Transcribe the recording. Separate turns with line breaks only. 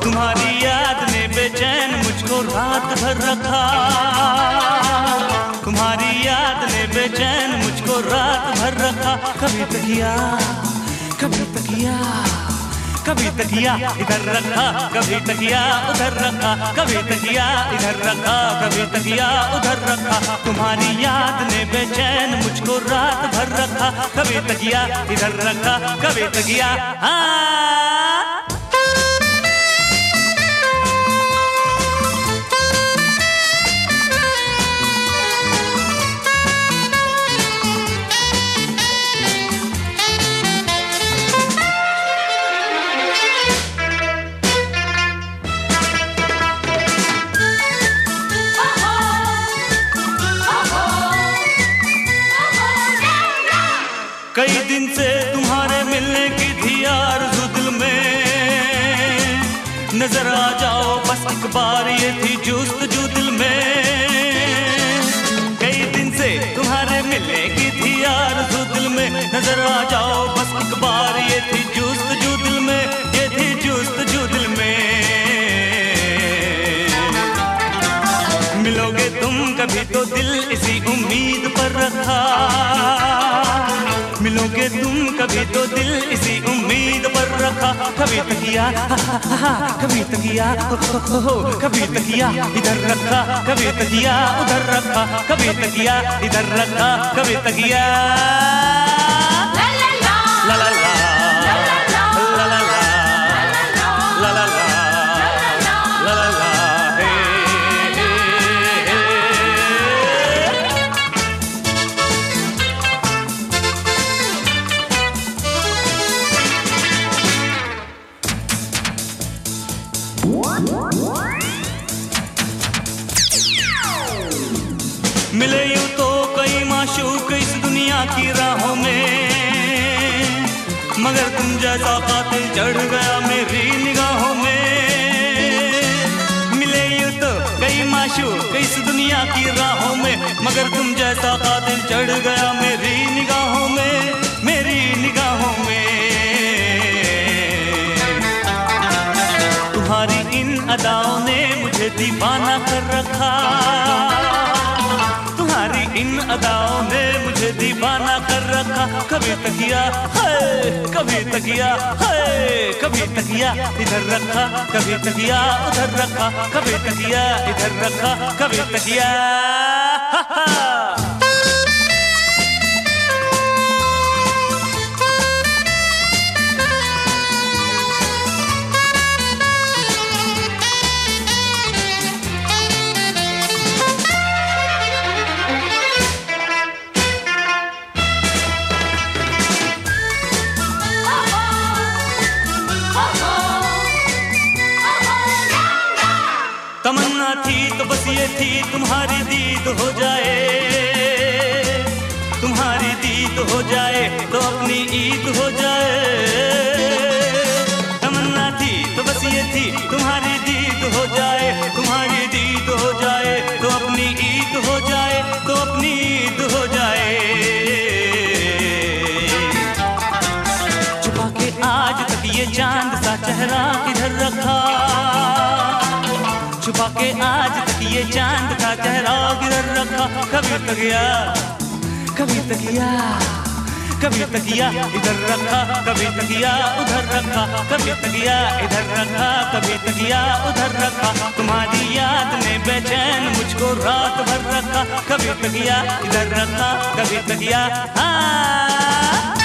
तुम्हारी याद ने बेचैन मुझको रात भर रखा, तुम्हारी याद ने बेचैन मुझको रात भर रखा। कभी तकिया कभी तकिया, कभी तकिया इधर रखा, कभी तकिया उधर रखा, कभी तकिया इधर रखा, कभी तकिया उधर रखा। तुम्हारी याद ने बेचैन मुझको रात भर रखा, कभी तकिया इधर रखा, कभी तकिया। कई दिन से तुम्हारे मिलने की थी आरज़ू दिल में, नजर आ जाओ बस एक बार ये थी जुस्तजू दिल में। कई दिन से तुम्हारे मिलने की थी आरज़ू दिल में, नजर आ जाओ बस एक बार ये थी जुस्तजू दिल में, ये थी जुस्तजू दिल में। मिलोगे तुम कभी तो दिल इसी उम्मीद पर रखा, मिलोगे तुम कभी तो दिल इसी उम्मीद पर रखा। कभी तकिया कभी तकिया कभी तकिया इधर रखा, कभी तकिया उधर रखा, कभी तकिया इधर रखा, कभी तकिया। ला ला ला ला ला मिले यूं तो कई माशूक इस दुनिया की राहों में, मगर तुम जैसा कातिल चढ़ गया मेरी निगाहों में। मिले यूं तो कई माशूक इस दुनिया की राहों में, मगर तुम जैसा कातिल चढ़ गया मेरी निगाहों में, मेरी निगाहों में। तुम्हारी इन अदाओं ने मुझे दीवाना कर रखा, तुम्हारी इन अदाओं ने मुझे दीवाना कर रखा। कभी तकिया है कभी तकिया है, कभी तकिया इधर रखा, कभी तकिया उधर रखा, कभी तकिया इधर रखा, कभी तकिया। तमन्ना थी तो बस ये थी तुम्हारी दीद हो जाए, तुम्हारी दीद हो जाए तो अपनी ईद हो जाए। तमन्ना थी तो बस ये थी तुम्हारी दीद हो जाए, तुम्हारी दीद हो जाए तो अपनी ईद हो जाए, तो अपनी ईद हो जाए। छुपा के आज तक ये चांद सा चेहरा किधर रखा, छुपा के आज तक ये चांद का चेहरा किधर रखा। कभी तकिया कभी तकिया कभी तकिया इधर रखा, कभी तकिया उधर रखा, कभी तकिया इधर रखा, कभी तकिया उधर रखा। तुम्हारी याद ने बेचैन मुझको रात भर रखा, कभी तकिया इधर रखा, कभी तकिया।